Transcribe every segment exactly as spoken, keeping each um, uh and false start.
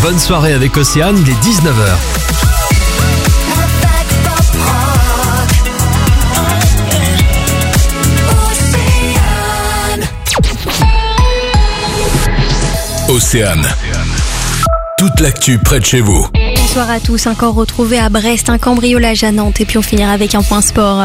bonne soirée avec Océane, il est dix-neuf heures. Océane. Toute l'actu près de chez vous. Bonsoir à tous, un corps retrouvé à Brest, un cambriolage à Nantes et puis on finira avec un point sport.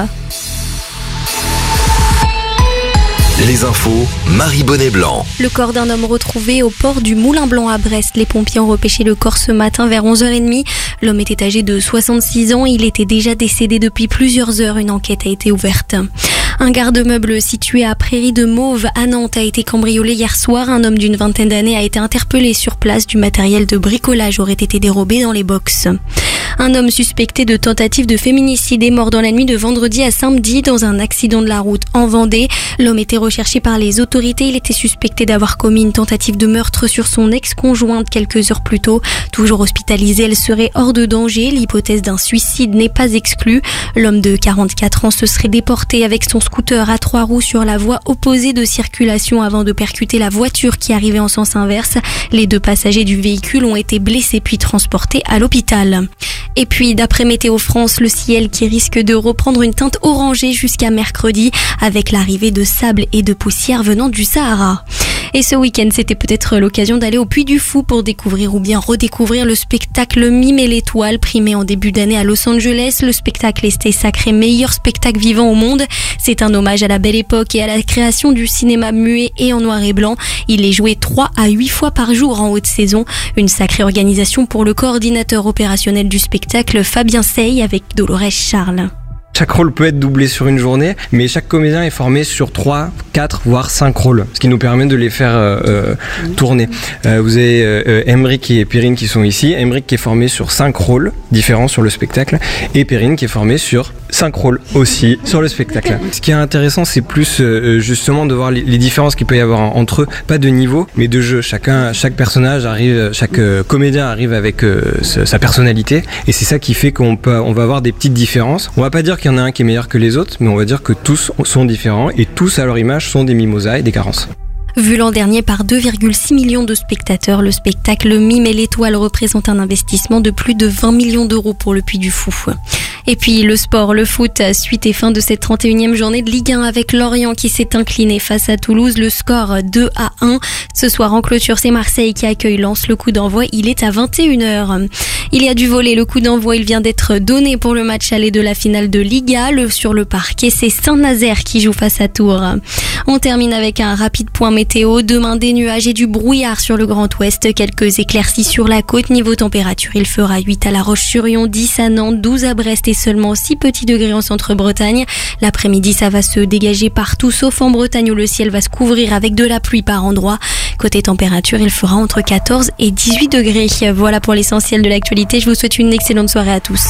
Les infos, Marie Bonnet-Blanc. Le corps d'un homme retrouvé au port du Moulin Blanc à Brest. Les pompiers ont repêché le corps ce matin vers onze heures trente. L'homme était âgé de soixante-six ans. Il était déjà décédé depuis plusieurs heures. Une enquête a été ouverte. Un garde-meuble situé à Prairie de Mauve à Nantes a été cambriolé hier soir. Un homme d'une vingtaine d'années a été interpellé sur place. Du matériel de bricolage aurait été dérobé dans les box. Un homme suspecté de tentative de féminicide est mort dans la nuit de vendredi à samedi dans un accident de la route en Vendée. L'homme était recherché par les autorités. Il était suspecté d'avoir commis une tentative de meurtre sur son ex-conjointe quelques heures plus tôt. Toujours hospitalisée, elle serait hors de danger. L'hypothèse d'un suicide n'est pas exclue. L'homme de quarante-quatre ans se serait déporté avec son scooter à trois roues sur la voie opposée de circulation avant de percuter la voiture qui arrivait en sens inverse. Les deux passagers du véhicule ont été blessés puis transportés à l'hôpital. Et puis, d'après Météo France, le ciel qui risque de reprendre une teinte orangée jusqu'à mercredi avec l'arrivée de sable et de poussière venant du Sahara. Et ce week-end, c'était peut-être l'occasion d'aller au Puy du Fou pour découvrir ou bien redécouvrir le spectacle Mime et l'étoile, primé en début d'année à Los Angeles. Le spectacle était sacré meilleur spectacle vivant au monde. C'est un hommage à la belle époque et à la création du cinéma muet et en noir et blanc. Il est joué trois à huit fois par jour en haute saison. Une sacrée organisation pour le coordinateur opérationnel du spectacle, Fabien Sey, avec Dolores Charles. Chaque rôle peut être doublé sur une journée, mais chaque comédien est formé sur trois, quatre, voire cinq rôles, ce qui nous permet de les faire euh, tourner. Euh, vous avez euh, Emric et Perrine qui sont ici. Emric qui est formé sur cinq rôles différents sur le spectacle, et Perrine qui est formée sur cinq rôles aussi sur le spectacle. Ce qui est intéressant, c'est plus euh, justement de voir les, les différences qu'il peut y avoir entre eux, pas de niveau, mais de jeu. Chacun, chaque personnage arrive, chaque euh, comédien arrive avec euh, sa personnalité, et c'est ça qui fait qu'on peut, on va avoir des petites différences. On va pas dire qu'il y en a un qui est meilleur que les autres, mais on va dire que tous sont différents et tous à leur image sont des mimosas et des carences. Vu l'an dernier par deux virgule six millions de spectateurs, le spectacle Mime et l'étoile représente un investissement de plus de vingt millions d'euros pour le Puy du Fou. Et puis le sport, le foot, suite et fin de cette trente et unième journée de Ligue un avec Lorient qui s'est incliné face à Toulouse. Le score deux à un. Ce soir en clôture, c'est Marseille qui accueille Lens. Le coup d'envoi, il est à vingt et une heures. Il y a du volley. Le coup d'envoi, il vient d'être donné pour le match aller de la finale de Liga. Le, sur le parquet, c'est Saint-Nazaire qui joue face à Tours. On termine avec un rapide point météo. Demain, des nuages et du brouillard sur le Grand Ouest. Quelques éclaircies sur la côte. Niveau température, il fera huit à La Roche-sur-Yon, dix à Nantes, douze à Brest et seulement six petits degrés en centre-Bretagne. L'après-midi, ça va se dégager partout, sauf en Bretagne où le ciel va se couvrir avec de la pluie par endroits. Côté température, il fera entre quatorze et dix-huit degrés. Voilà pour l'essentiel de l'actualité. Je vous souhaite une excellente soirée à tous.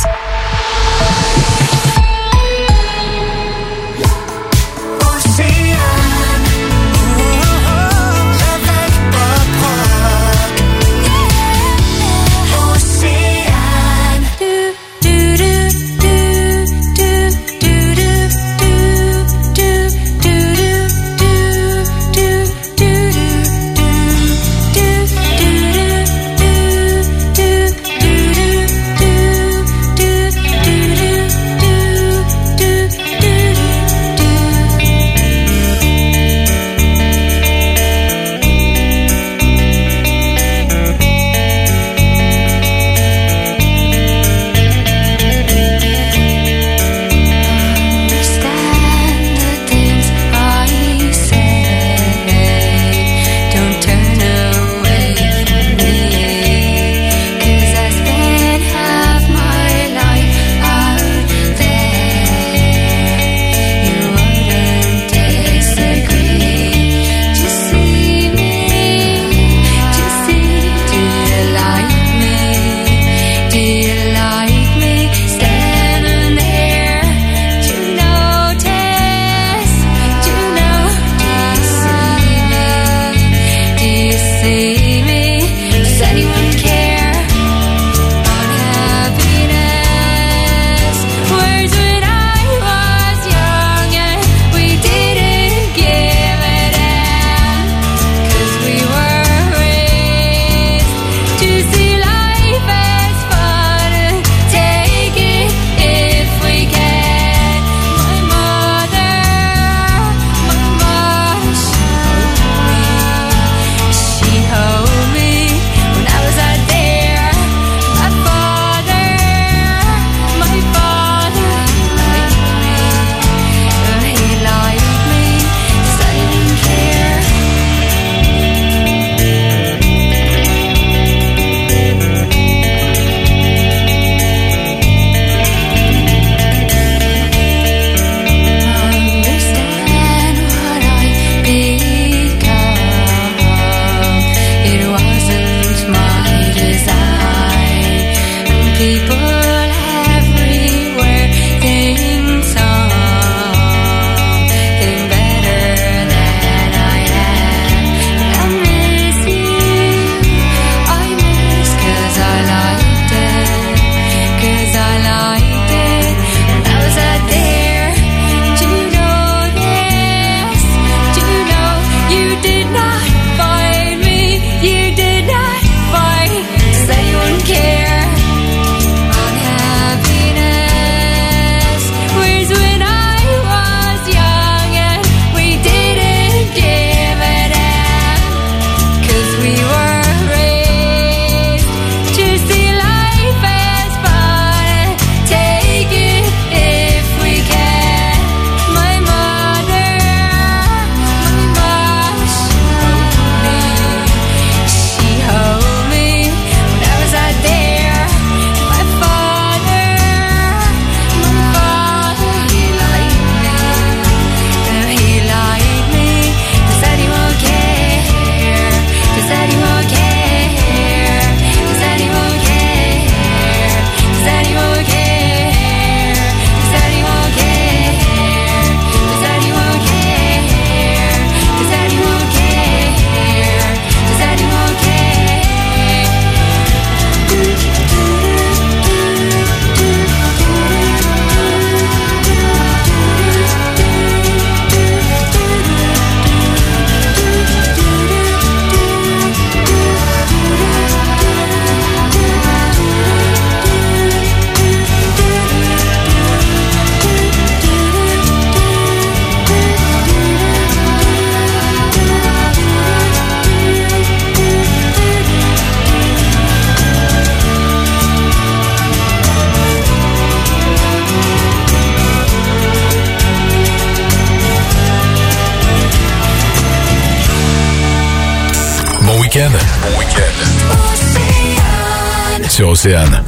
week-end. Bon week-end. Sur Océane.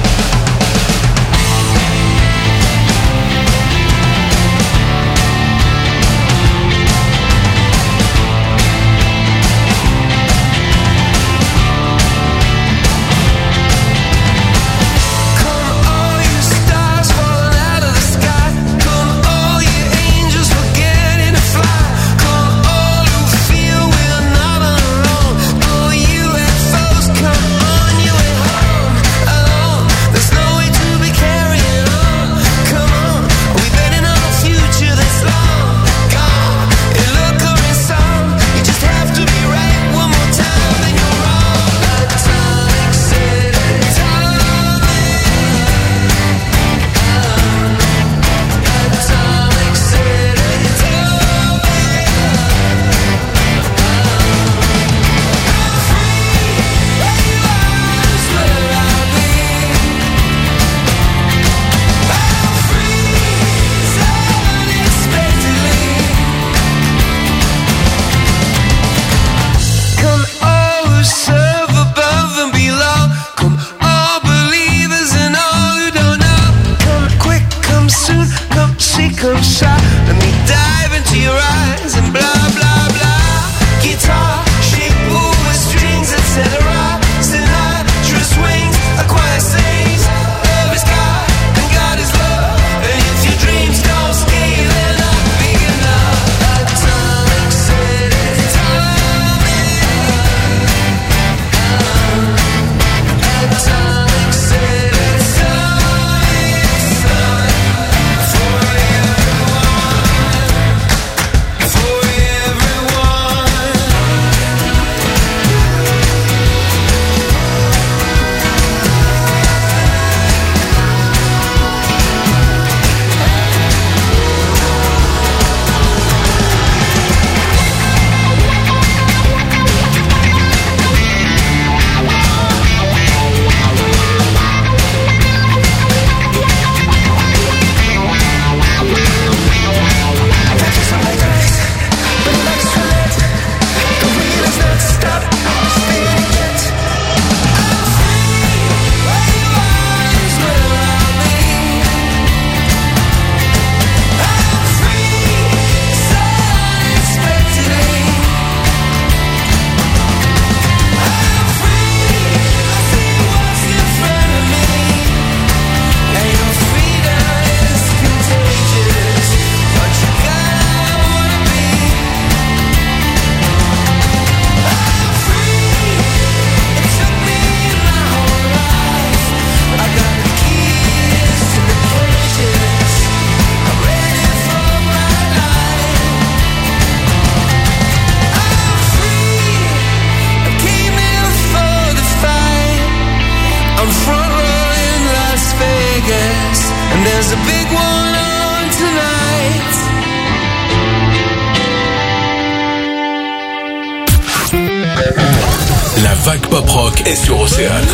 La vague pop rock est sur Océane.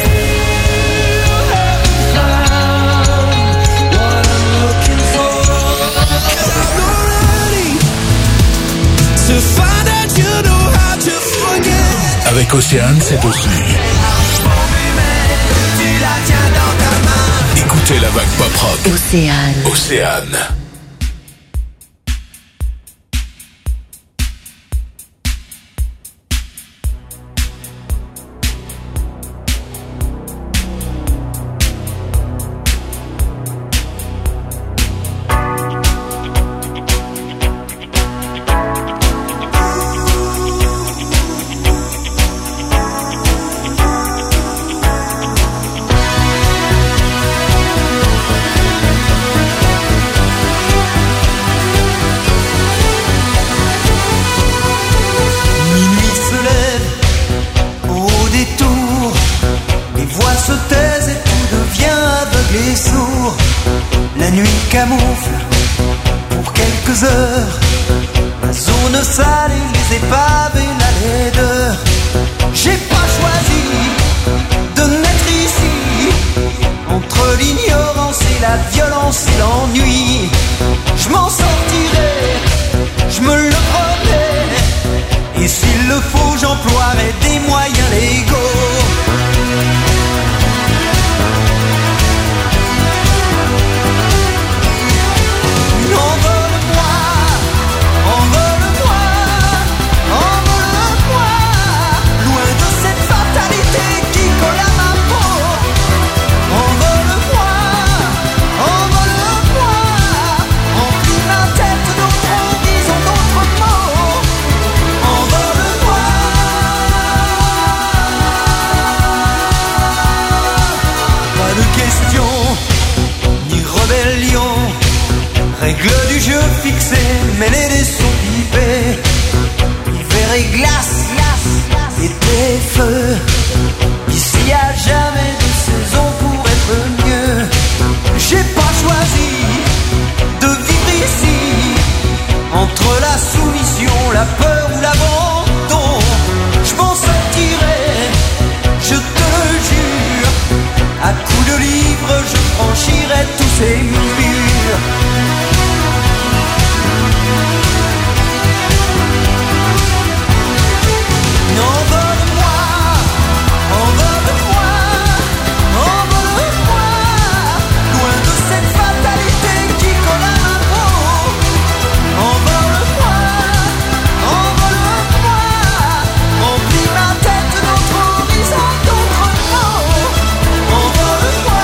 Avec Océane, c'est aussi. Écoutez la vague pop rock. Océane. Océane. Et s'il le faut, j'emploierai des fixé, mêler des sons pipés, hiver et glace, glace, été feu. Ici y a jamais de saison pour être mieux. J'ai pas choisi de vivre ici, entre la soumission, la peur ou l'abandon. Je m'en sortirai, je te le jure. À coups de livres, je franchirai tous ces murs. Envole-moi, envole-moi, envole-moi, loin de cette fatalité qui colle à ma peau. Envole-moi, envole-moi, remplis ma tête d'autres horizons, d'autres mots. Envole-moi.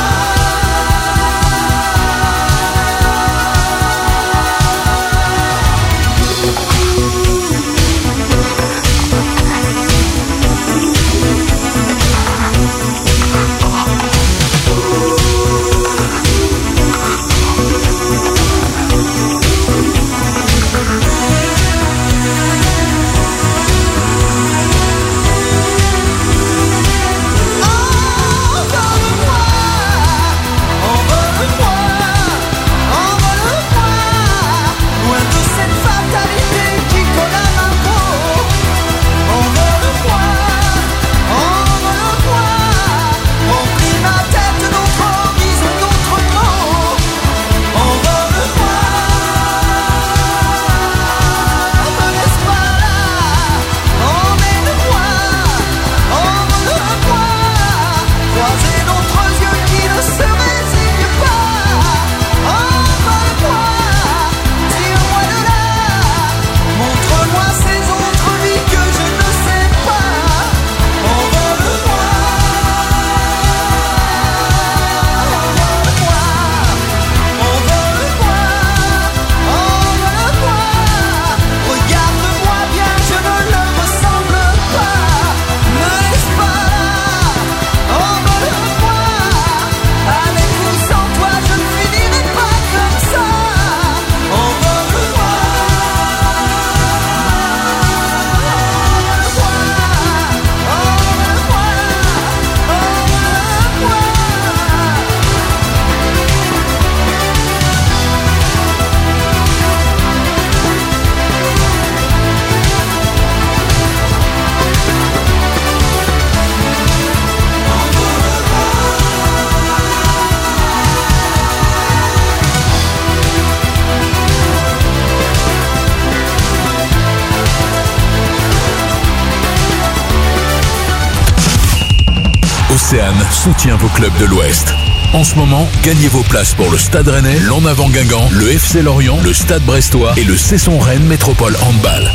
Océane soutient vos clubs de l'Ouest. En ce moment, gagnez vos places pour le Stade Rennais, l'En Avant Guingamp, le F C Lorient, le Stade Brestois et le Cesson Rennes Métropole Handball.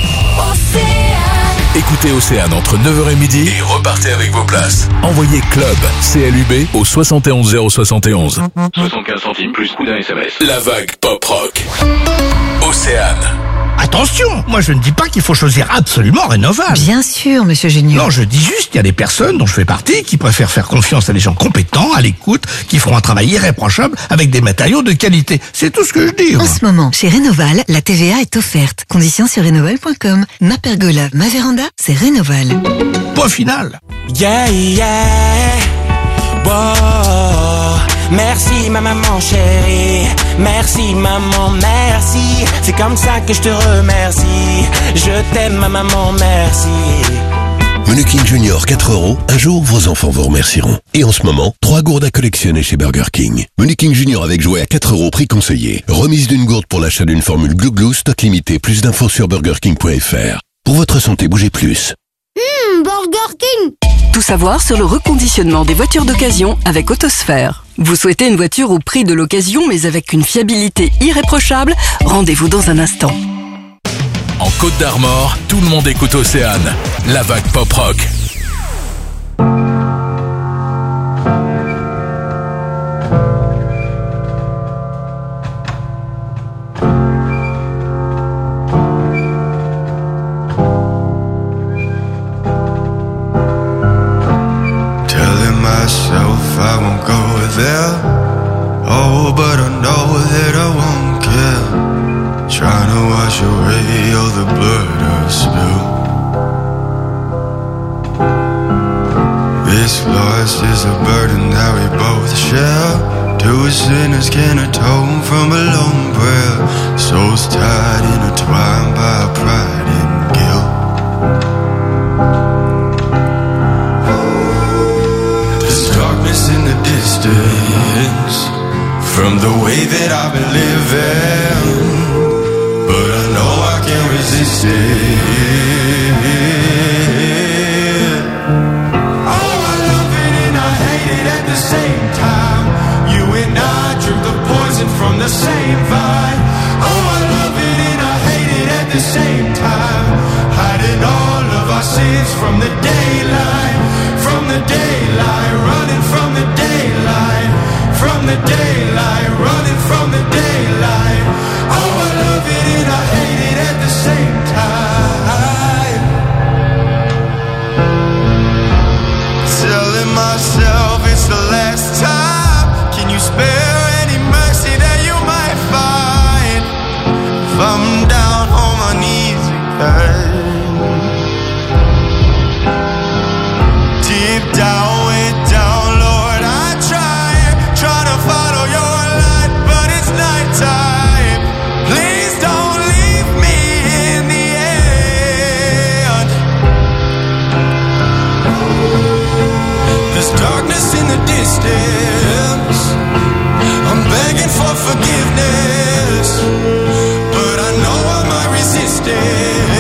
Océane. Écoutez Océane entre neuf heures et midi et repartez avec vos places. Envoyez club C L U B au soixante et onze zéro soixante et onze. soixante-quinze centimes plus coût d'un S M S. La vague pop rock. Océane. Attention, moi je ne dis pas qu'il faut choisir absolument Rénoval. Bien sûr, monsieur Géniaux. Non, je dis juste qu'il y a des personnes dont je fais partie qui préfèrent faire confiance à des gens compétents, à l'écoute, qui feront un travail irréprochable avec des matériaux de qualité. C'est tout ce que je dis. En moi. ce moment, chez Rénoval, la T V A est offerte. Conditions sur rénoval point com. Ma pergola, ma véranda, c'est Rénoval. Point final. Yeah, yeah. Wow. Merci ma maman chérie, merci maman, merci. C'est comme ça que je te remercie. Je t'aime ma maman, merci. Menu King Junior quatre euros, un jour vos enfants vous remercieront. Et en ce moment, trois gourdes à collectionner chez Burger King. Menu King Junior avec jouet à quatre euros, prix conseillé. Remise d'une gourde pour l'achat d'une formule Glou Glou, stock limité. Plus d'infos sur burger king point f r. Pour votre santé, bougez plus. Mmh, Burger King. Tout savoir sur le reconditionnement des voitures d'occasion avec Autosphère. Vous souhaitez une voiture au prix de l'occasion mais avec une fiabilité irréprochable? Rendez-vous dans un instant. En Côte d'Armor, tout le monde écoute Océane. La vague pop rock. I won't go there. Oh, but I know that I won't care. Trying is a burden that we both share. Two sinners can atone from a lone prayer. Souls tied, intertwined by pride and guilt. There's darkness in the distance from the way that I've been living, but I know I can't resist it. At the same time, you and I drink the poison from the same vine. Oh, I love it and I hate it at the same time. Hiding all of our sins from the daylight, from the daylight, running from the daylight, from the daylight, running from the daylight. Oh, I love it and I hate it at the same time. Telling myself it's the last time. Can you spare any mercy that you might find if I'm down on my knees again? Deep down, way down, Lord, I try, try to follow your light, but it's nighttime. Please don't leave me in the end. There's darkness in the distance. I'm begging for forgiveness, but I know I might resist it.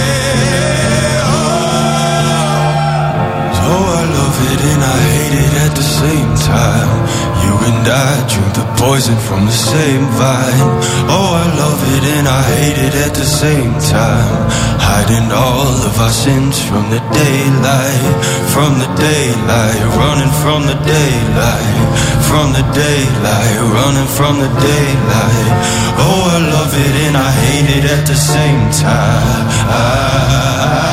Oh, oh I love it and I hate it at the same time. You and I drink the poison from the same vine. Oh, I love it and I hate it at the same time. Hiding all of our sins from the daylight, from the daylight, running from the daylight, from the daylight, running from the daylight. Oh, I love it and I hate it at the same time. I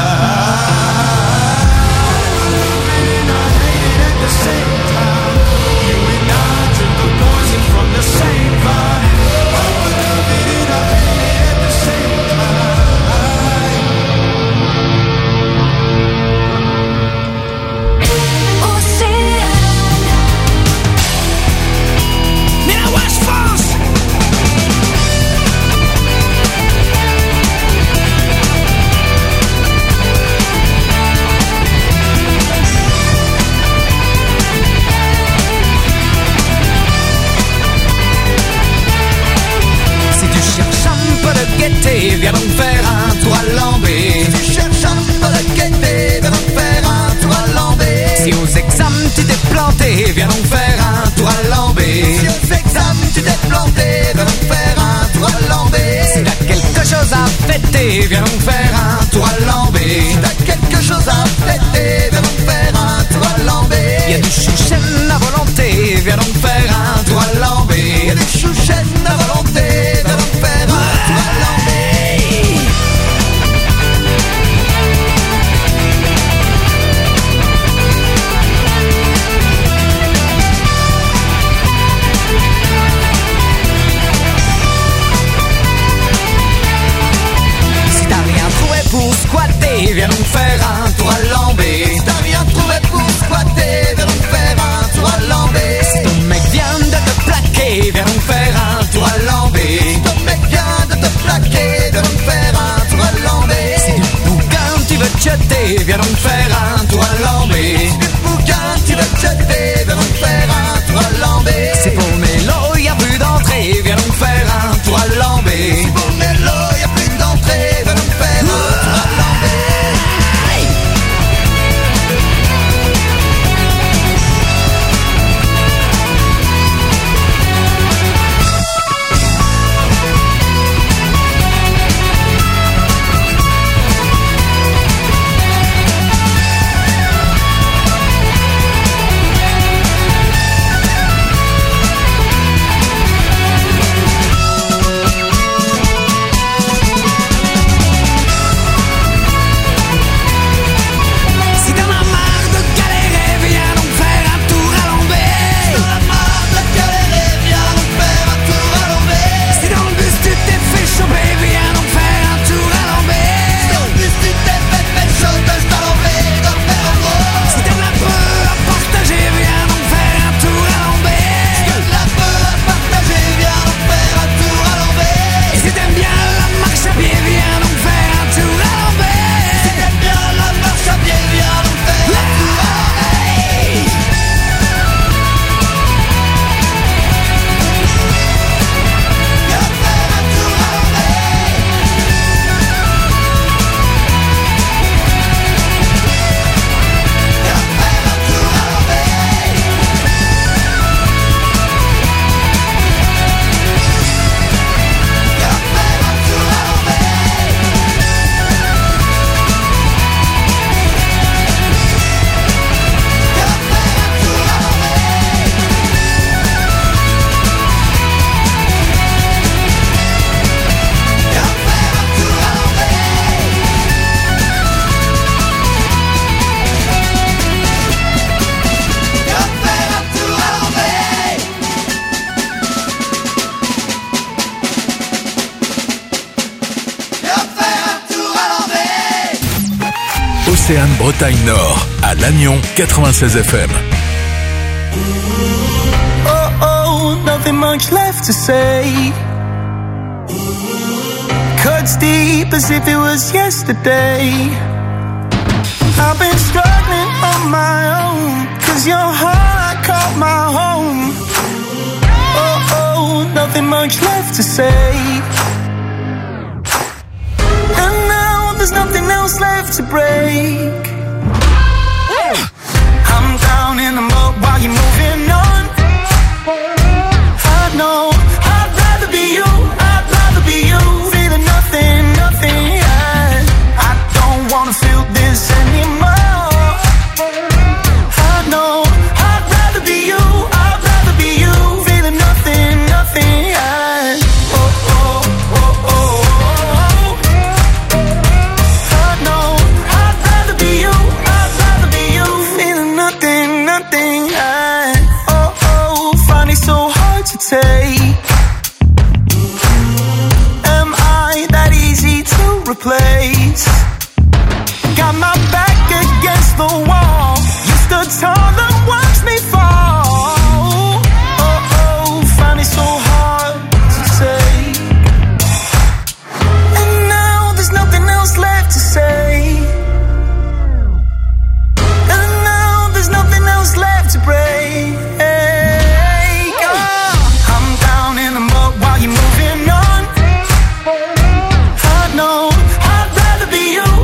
viens donc faire un tour à Lambé. Si tu cherches un peu de gaieté, viens donc faire un tour à Lambé. Si aux examens tu t'es planté, viens donc faire un tour à Lambé. Si aux examens tu t'es planté, viens donc faire un tour à Lambé. Si t'as quelque chose à fêter, viens donc faire un tour à Lambé. Si t'as quelque chose à fêter, viens donc faire un tour à Lambé. Y'a du chouchen à volonté, viens donc faire un tour à Lambé. Y'a du chouchen à volonté, viens donc faire un tour à Lambé. Squatter, viens donc faire un tour à Lambé. Si t'as rien trouvé pour squatter, viens donc faire un tour à Lambé. Si ton mec vient de te plaquer, viens donc faire un tour à Lambé. Si ton mec vient de te plaquer, viens donc faire un tour à Lambé. Si du bouquin tu veux te jeter, viens donc faire un tour à Lambé. Si du bouquin tu veux te jeter, viens donc faire un tour à Lambé. Si pour Mélo y'a plus d'entrée, viens donc faire un tour à Lambé. Si pour Mélo y'a plus d'entrée, viens donc faire un tour à Lambé. Océane Bretagne Nord, à Lannion quatre-vingt-seize F M. Oh oh, nothing much left to say. Cuts deep as if it was yesterday. I've been struggling on my own, cause your heart caught my home. Oh oh, nothing much left to say. And now there's nothing else left to break. I'm down in the mud while you're moving on. I know I'd rather be you, I'd rather be you. Feeling nothing, nothing, yeah. I don't wanna feel this anymore. I know I'd rather be you, I'd rather be you. Feeling nothing, nothing, yeah. Oh, oh, oh, oh, oh. I know I'd rather be you, I'd rather be you. Feeling nothing, nothing, yeah. Oh, oh, find it so hard to take. Am I that easy to replace? Got my back against the wall. You stood tall and watched me fall. Oh, oh, find it so hard to say. And now there's nothing else left to say. And now there's nothing else left to break. Oh, I'm down in the mud while you're moving on. I know I'd rather be you.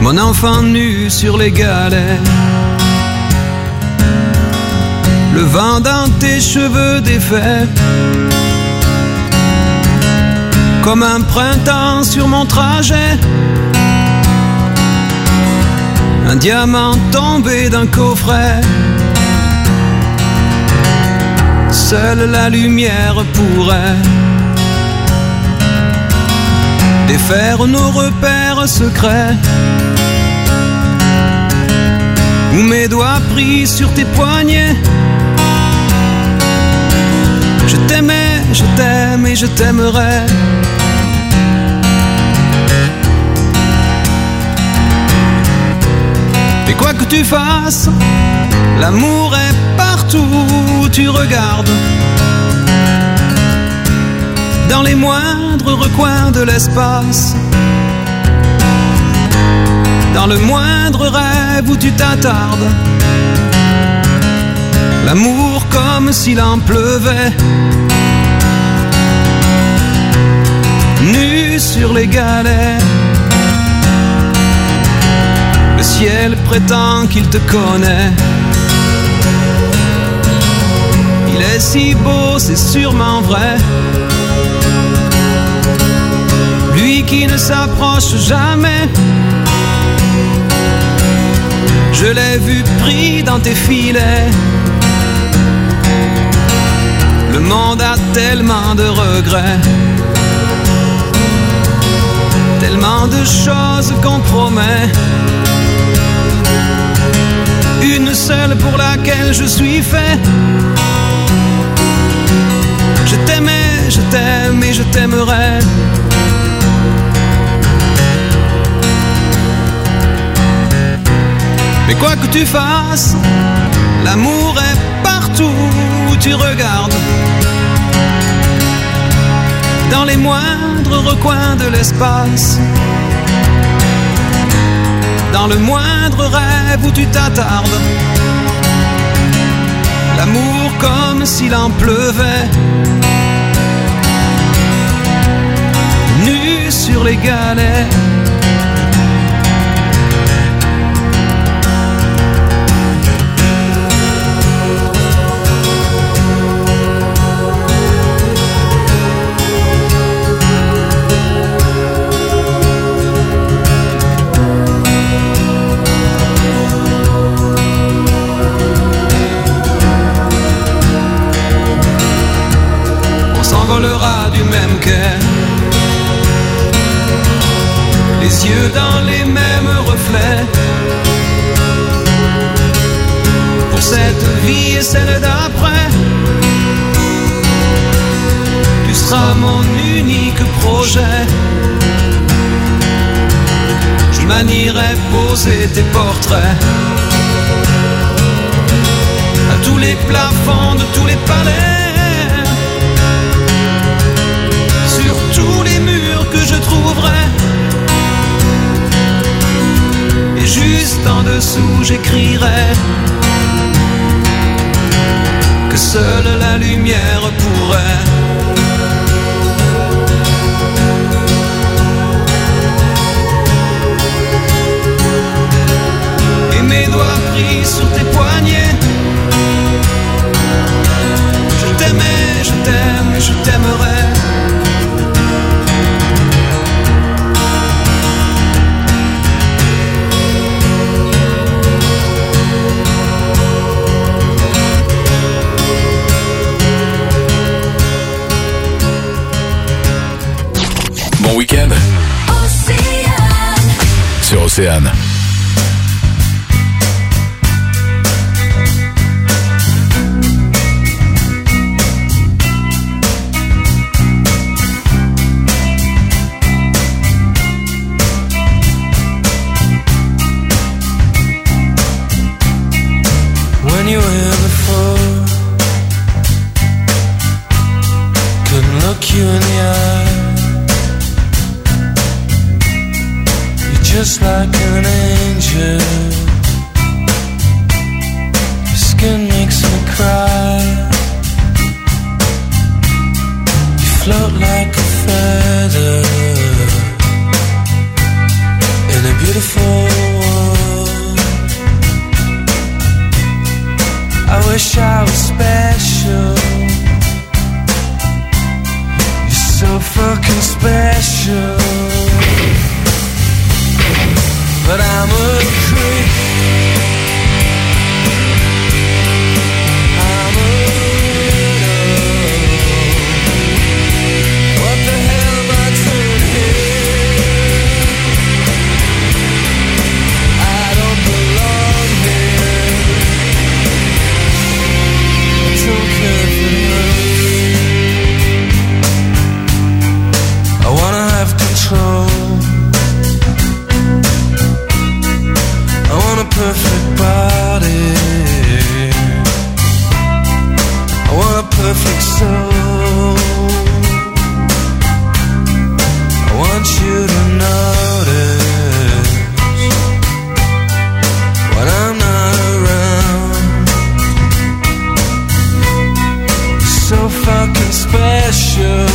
mon enfant nu sur les galets. Le vent dans tes cheveux défaits, comme un printemps sur mon trajet. Un diamant tombé d'un coffret. Seule la lumière pourrait défaire nos repères secrets. Ou mes doigts pris sur tes poignets. Je t'aimais, je t'aime et je t'aimerai. Et quoi que tu fasses, l'amour est partout où tu regardes. Dans les moindres recoins de l'espace. Dans le moindre rêve où tu t'attardes. L'amour comme s'il en pleuvait. Nu sur les galets. Le ciel prétend qu'il te connaît. Il est si beau, c'est sûrement vrai. Lui qui ne s'approche jamais. Je l'ai vu pris dans tes filets. Le monde a tellement de regrets. Tellement de choses qu'on promet. Une seule pour laquelle je suis fait. Je t'aimais, je t'aime et je t'aimerai. Mais quoi que tu fasses, l'amour est partout où tu regardes. Dans les moindres recoins de l'espace. Dans le moindre rêve où tu t'attardes. L'amour comme s'il en pleuvait. Nu sur les galets. Volera du même quai. Les yeux dans les mêmes reflets. Pour cette vie et celle d'après. Tu seras mon unique projet. Je manierai poser tes portraits. À tous les plafonds de tous les palais. Sur tous les murs que je trouverai. Et juste en dessous j'écrirai que seule la lumière pourrait et mes doigts pris sur tes poignets. Je t'aimais, je t'aime, je t'aimerai. Bon week-end sur Océane. When you were here before, couldn't look you in the eye. Just like an angel, your skin makes me cry. You float like a feather in a beautiful wish I was special. You're so fucking special. But I'm a creep. I'm a widow. What the hell am I doing here? I don't belong here. I don't care for you. I wanna have control. I want a perfect body. I want a perfect soul. I want you to notice when I'm not around. You're so fucking special.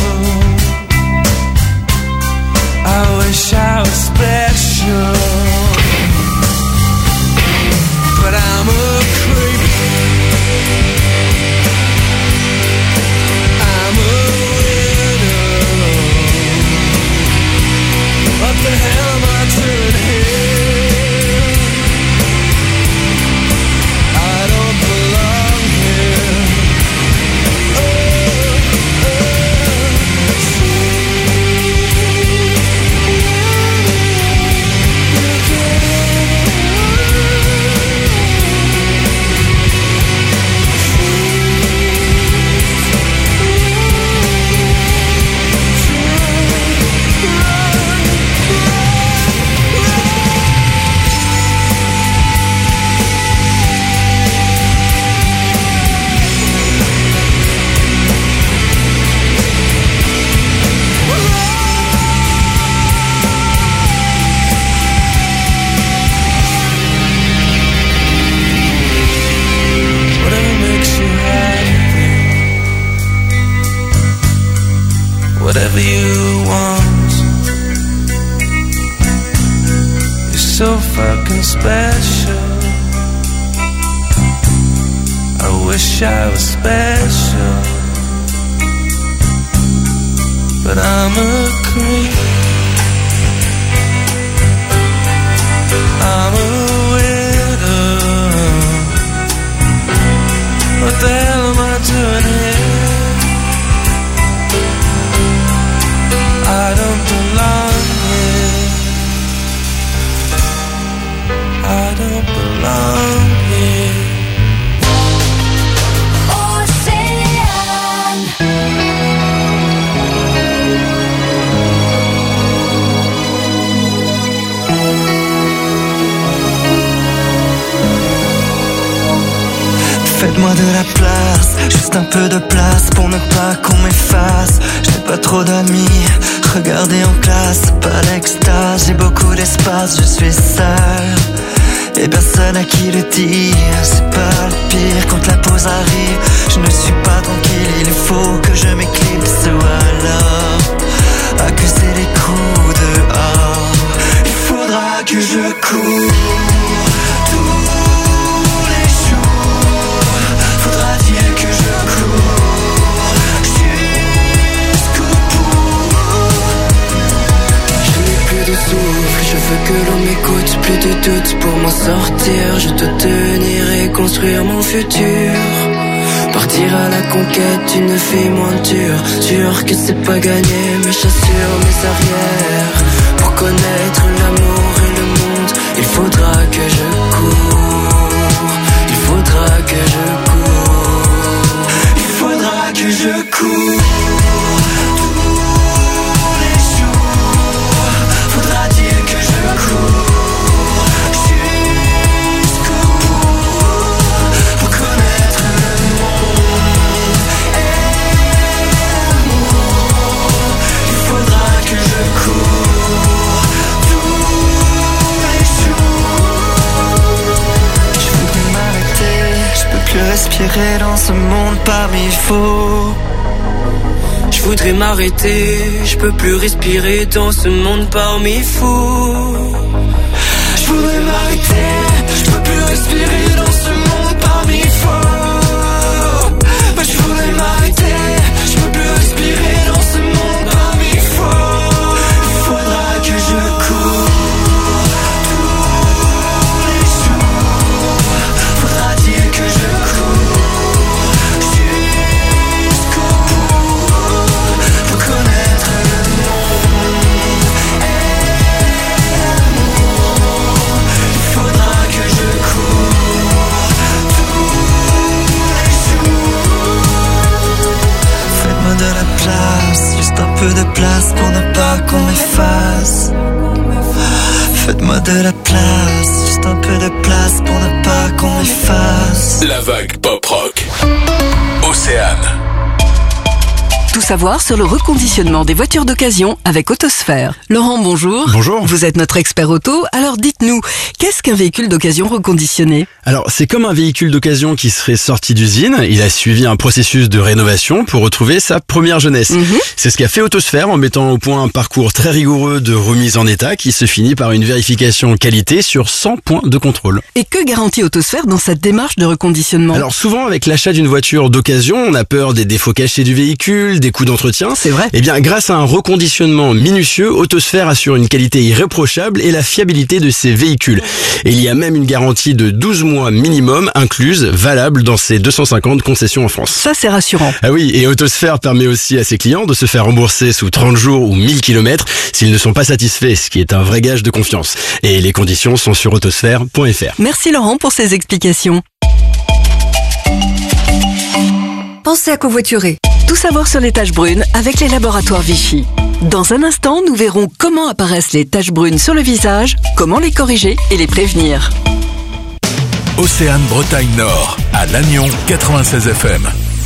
I wish I was special. But I'm a creep. I'm a widow. What the hell am I doing here? I don't belong here. Oh, whatever you want. You're so fucking special. I wish I was special. But I'm a creep. I'm a widow. What the hell am I doing here? I don't belong here. I don't belong here. Faites-moi de la place, juste un peu de place pour ne pas qu'on m'efface. Je n'ai pas trop d'amis, regardez en classe, c'est pas l'extase. J'ai beaucoup d'espace, je suis seul et personne à qui le dire. C'est pas le pire quand la pause arrive. Je ne suis pas tranquille, il faut que je m'éclipse ou alors accuser les coups dehors. Il faudra que je cours je veux que l'on m'écoute, plus de doute pour m'en sortir. Je dois tenir et construire mon futur. Partir à la conquête d'une vie moins dure. Sûr que c'est pas gagné, mais j'assure mes arrières. Pour connaître l'amour et le monde, il faudra que je cours. Il faudra que je cours. Il faudra que je cours. Respirer dans ce monde parmi faux. Je voudrais m'arrêter, je peux plus respirer dans ce monde parmi fous. Je voudrais m'arrêter, je peux plus respirer dans ce monde parmi faux. place, juste un peu de place pour ne pas qu'on m'efface. Faites-moi de la place, juste un peu de place pour ne pas qu'on m'efface. La vague pop rock. Océane. Tout savoir sur le reconditionnement des voitures d'occasion avec Autosphère. Laurent, bonjour. Bonjour. Vous êtes notre expert auto, alors dites-nous, qu'est-ce qu'un véhicule d'occasion reconditionné ? Alors, c'est comme un véhicule d'occasion qui serait sorti d'usine. Il a suivi un processus de rénovation pour retrouver sa première jeunesse. Mmh. C'est ce qu'a fait Autosphère en mettant au point un parcours très rigoureux de remise en état qui se finit par une vérification qualité sur cent points de contrôle. Et que garantit Autosphère dans cette démarche de reconditionnement ? Alors souvent, avec l'achat d'une voiture d'occasion, on a peur des défauts cachés du véhicule, des coûts d'entretien. C'est vrai. Eh bien, grâce à un reconditionnement minutieux, Autosphère assure une qualité irréprochable et la fiabilité de ses véhicules. Et il y a même une garantie de douze mois minimum incluse, valable dans ses deux cent cinquante concessions en France. Ça, c'est rassurant. Ah oui, et Autosphère permet aussi à ses clients de se faire rembourser sous trente jours ou mille kilomètres s'ils ne sont pas satisfaits, ce qui est un vrai gage de confiance. Et les conditions sont sur autosphère point f r. Merci Laurent pour ces explications. Pensez à covoiturer. Tout savoir sur les taches brunes avec les laboratoires Vichy. Dans un instant, nous verrons comment apparaissent les taches brunes sur le visage, comment les corriger et les prévenir. Océane Bretagne Nord, à Lannion, quatre-vingt-seize F M.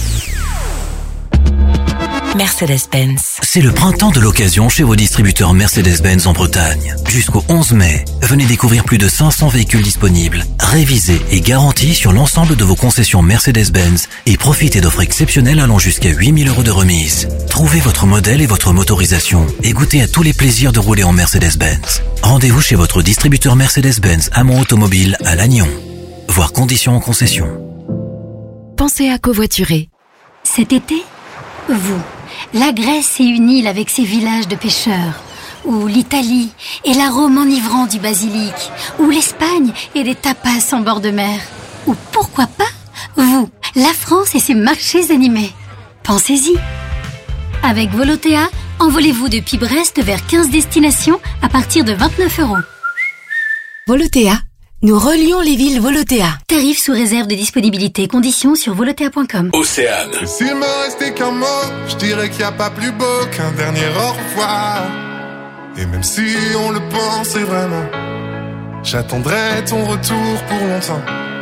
Mercedes-Benz. C'est le printemps de l'occasion chez vos distributeurs Mercedes-Benz en Bretagne. Jusqu'au onze mai, venez découvrir plus de cinq cents véhicules disponibles, révisés et garantis sur l'ensemble de vos concessions Mercedes-Benz et profitez d'offres exceptionnelles allant jusqu'à huit mille euros de remise. Trouvez votre modèle et votre motorisation et goûtez à tous les plaisirs de rouler en Mercedes-Benz. Rendez-vous chez votre distributeur Mercedes-Benz Amont Automobile à Lannion. Voir conditions en concession. Pensez à covoiturer. Cet été, vous. La Grèce est une île avec ses villages de pêcheurs, ou l'Italie et l'arôme enivrant du basilic, ou l'Espagne et des tapas en bord de mer, ou pourquoi pas, vous, la France et ses marchés animés. Pensez-y. Avec Volotea, envolez-vous depuis Brest vers quinze destinations à partir de vingt-neuf euros. Volotea, nous relions les villes Volotea. Tarif sous réserve de disponibilité, conditions sur volotea point com. Océane. Et s'il me restait qu'un mot, je dirais qu'il n'y a pas plus beau qu'un dernier au revoir. Et même si on le pensait vraiment, j'attendrai ton retour pour longtemps.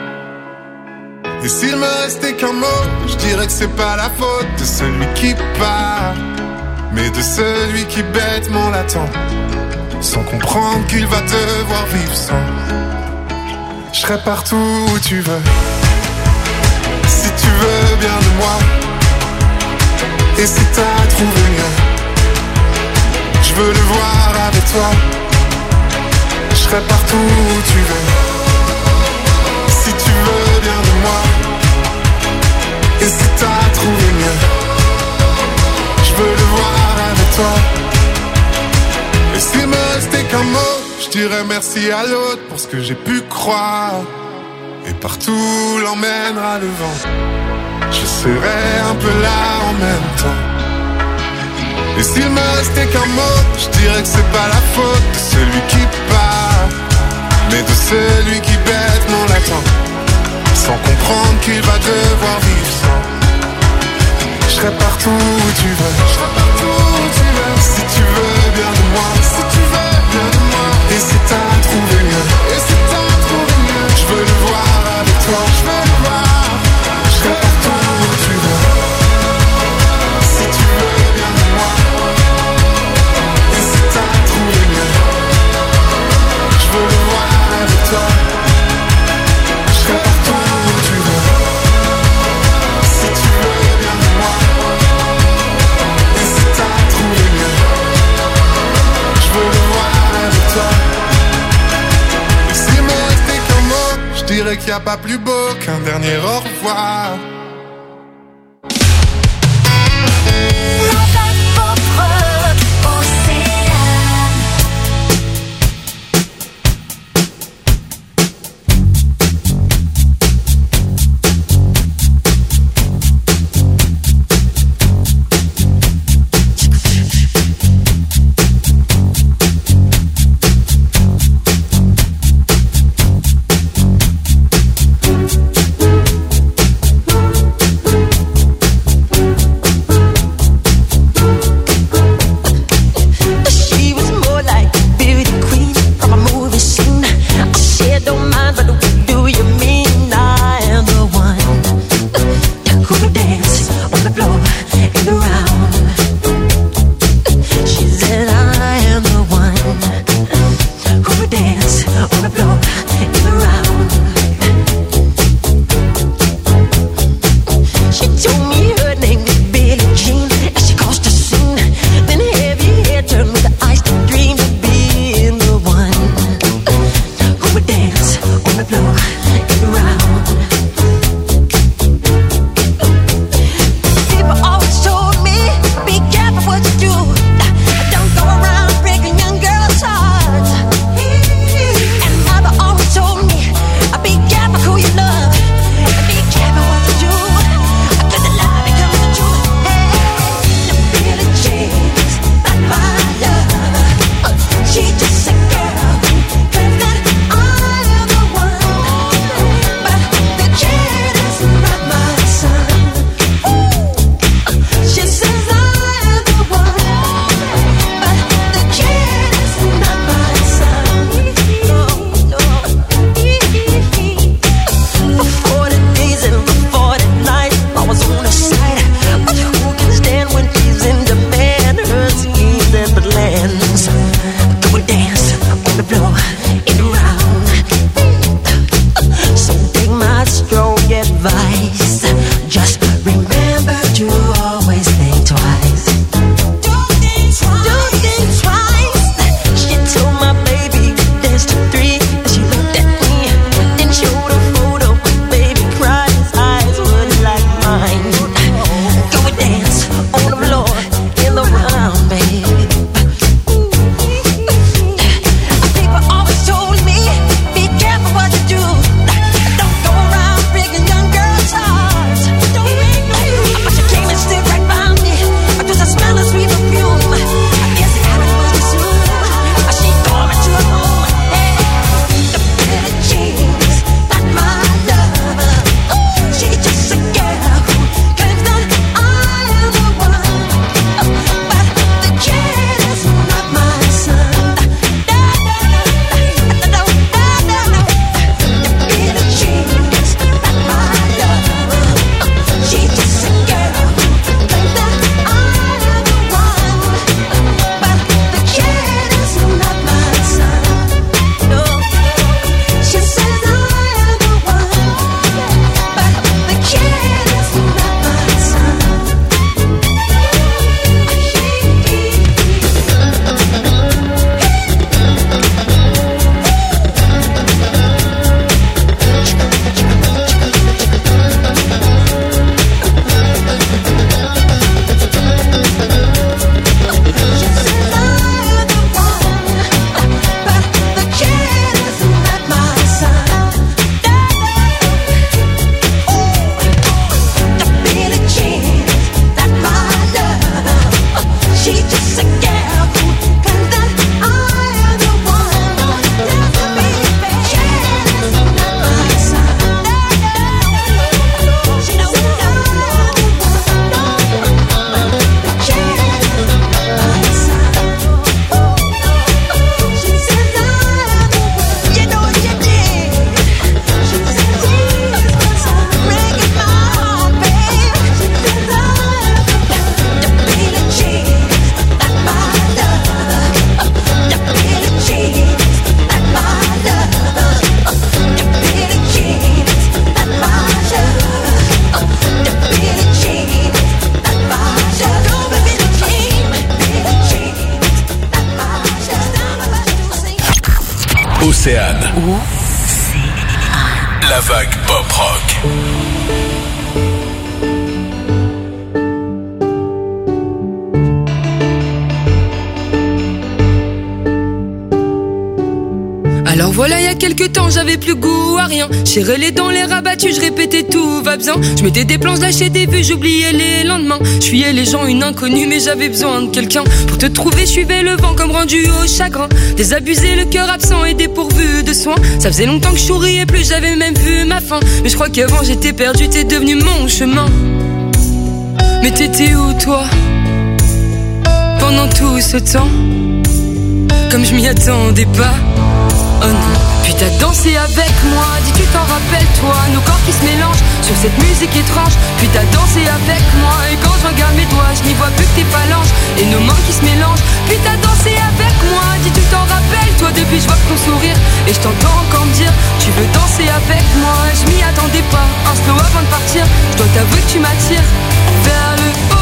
Et s'il me restait qu'un mot, je dirais que c'est pas la faute de celui qui part, mais de celui qui bêtement l'attend, sans comprendre qu'il va devoir vivre sans. Je serai partout où tu veux, si tu veux bien de moi. Et si t'as trouvé mieux, je veux le voir avec toi. Je serai partout où tu veux, si tu veux bien de moi. Et si t'as trouvé mieux, je veux le voir avec toi. Et s'il me restait qu'un mot, je dirais merci à l'autre pour ce que j'ai pu croire. Et partout l'emmènera le vent, je serai un peu là en même temps. Et s'il me restait qu'un mot, je dirais que c'est pas la faute de celui qui part, mais de celui qui bêtement l'attend, sans comprendre qu'il va devoir vivre sans. Je serai partout où tu veux, je serai partout où tu veux, si tu veux bien de moi, si tu veux bien de moi. Et si t'as trouvé mieux, et si t'as trouvé mieux, je veux le voir avec toi, je veux le voir. Je serai partout où tu veux, si tu veux bien de moi. Et si t'as trouvé mieux, je veux le voir avec toi. Je serai partout où tu veux, si tu veux bien de moi. Et si t'as trouvé mieux, je veux le voir avec toi. Et s'il me restait qu'un mot, je dirais qu'il n'y a pas plus beau qu'un dernier au revoir. Océane. La vague pop rock. Alors voilà, il y a quelques temps, j'avais plus goût à rien. Serré les dents, les rabattus, je répétais tout va bien. Je mettais des planches, lâchais des vues, j'oubliais les lendemains. Je fuyais les gens, une inconnue, mais j'avais besoin de quelqu'un. Pour te trouver, je suivais le vent comme rendu au chagrin. Désabusé, le cœur absent et dépourvu de soins. Ça faisait longtemps que je souriais plus, j'avais même vu ma fin. Mais je crois qu'avant j'étais perdu, t'es devenu mon chemin. Mais t'étais où toi, pendant tout ce temps? Comme je m'y attendais pas. Oh non. Puis t'as dansé avec moi, dis tu t'en rappelles toi, nos corps qui se mélangent sur cette musique étrange. Puis t'as dansé avec moi, et quand je regarde mes doigts, je n'y vois plus que tes phalanges et nos mains qui se mélangent. Puis t'as dansé avec moi, dis tu t'en rappelles toi, depuis je vois ton sourire et je t'entends encore me dire tu veux danser avec moi. Je m'y attendais pas, un slow avant de partir, je dois t'avouer que tu m'attires vers le haut.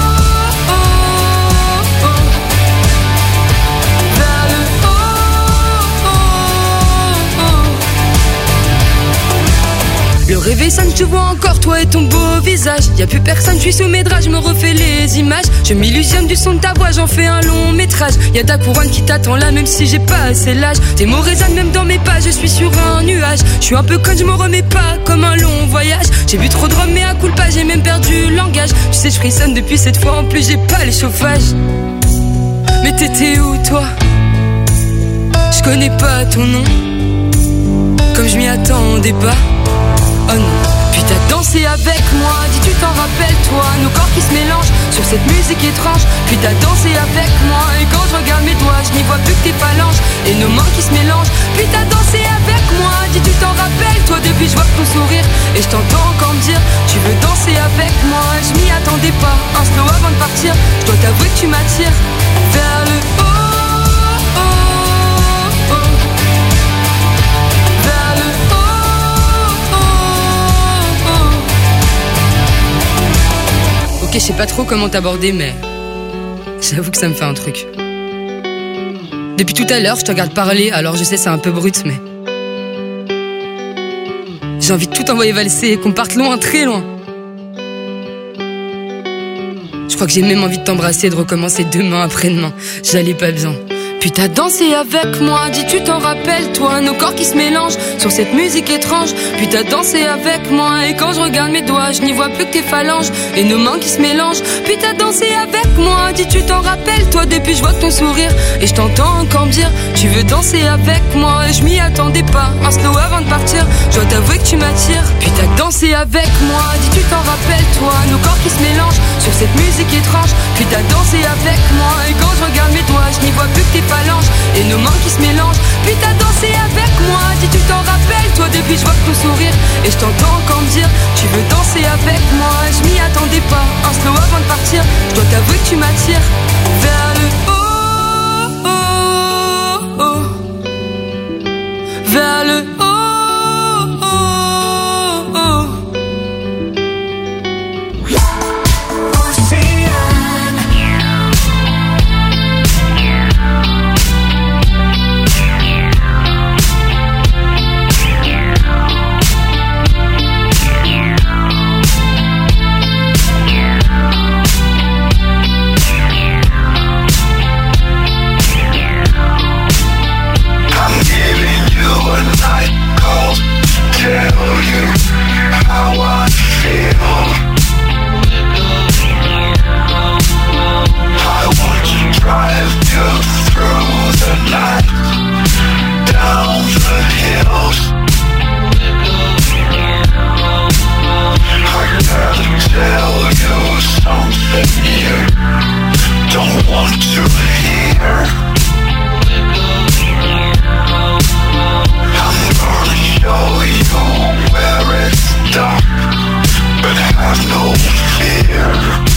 Le réveil sonne, je te vois encore, toi et ton beau visage. Y'a plus personne, je suis sous mes draps, je me refais les images. Je m'illusionne du son de ta voix, j'en fais un long métrage. Y'a ta couronne qui t'attend là, même si j'ai pas assez l'âge. Tes mots résonnent même dans mes pas, je suis sur un nuage. Je suis un peu conne, je me remets pas, comme un long voyage. J'ai bu trop de rhum, mais à coup pas, j'ai même perdu le langage. Tu sais, je frissonne depuis cette fois, en plus j'ai pas les chauffages. Mais t'étais où toi? Je connais pas ton nom, comme je m'y attendais pas. Oh non. Puis t'as dansé avec moi, dis tu t'en rappelles toi, nos corps qui se mélangent sur cette musique étrange. Puis t'as dansé avec moi, et quand je regarde mes doigts, je n'y vois plus que tes phalanges et nos mains qui se mélangent. Puis t'as dansé avec moi, dis tu t'en rappelles toi, depuis je vois ton sourire et je t'entends encore me dire tu veux danser avec moi. Je m'y attendais pas, un slow avant de partir, je dois t'avouer que tu m'attires vers le haut. Je sais pas trop comment t'aborder, mais j'avoue que ça me fait un truc. Depuis tout à l'heure, je te regarde parler, alors je sais c'est un peu brut, mais j'ai envie de tout envoyer valser et qu'on parte loin, très loin. Je crois que j'ai même envie de t'embrasser et de recommencer demain après-demain. J'allais pas bien. Puis t'as dansé avec moi, dis tu t'en rappelles toi, nos corps qui se mélangent sur cette musique étrange. Puis t'as dansé avec moi, et quand je regarde mes doigts, je n'y vois plus que tes phalanges et nos mains qui se mélangent. Puis t'as dansé avec moi, dis tu t'en rappelles toi, depuis je vois ton sourire et je t'entends encore me dire tu veux danser avec moi. Et je m'y attendais pas, un slow avant de partir, je dois t'avouer que tu m'attires. Puis t'as dansé avec moi, dis tu t'en rappelles toi, nos corps qui se mélangent sur cette musique étrange. Puis t'as dansé avec moi, et quand je regarde mes doigts, je n'y vois plus que tes phalanges et nos mains qui se mélangent. Puis t'as dansé avec moi, dis tu t'en rappelles toi, depuis je vois ton sourire et je t'entends encore me dire tu veux danser avec moi. Je m'y attendais pas, un slow avant de partir, je dois t'avouer que tu m'attires vers le haut, oh, oh, vers le haut, oh, oh. Tell you how I feel. I want to drive you through the night, down the hills. I gotta tell you something you don't want to hear. I'm gonna show you where it's dark, but have no fear.